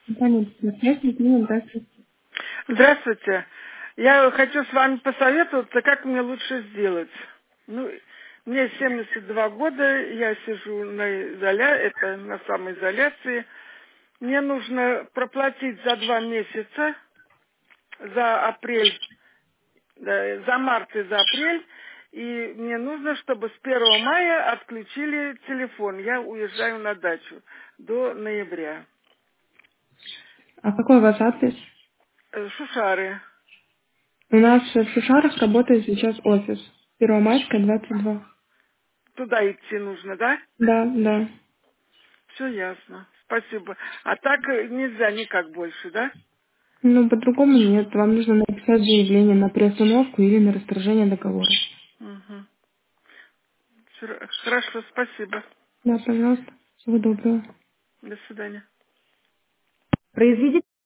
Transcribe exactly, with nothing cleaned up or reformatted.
Компания «Связь», Екатерина, здравствуйте. Здравствуйте. Я хочу с вами посоветоваться, как мне лучше сделать. Ну, мне семьдесят два года, я сижу на изоля... это на самоизоляции. Мне нужно проплатить за два месяца, за апрель, да, за март и за апрель, и мне нужно, чтобы с первого мая отключили телефон. Я уезжаю на дачу до ноября. А какой у вас адрес? Э, Шушары. У нас в Шушарах работает сейчас офис. Первомайская, двадцать два. Туда идти нужно, да? Да, да. Все ясно. Спасибо. А так э, нельзя никак больше, да? Ну, по-другому нет. Вам нужно написать заявление на приостановку или на расторжение договора. Угу. Хорошо, спасибо. Да, пожалуйста. Всего доброго. До свидания. Произведите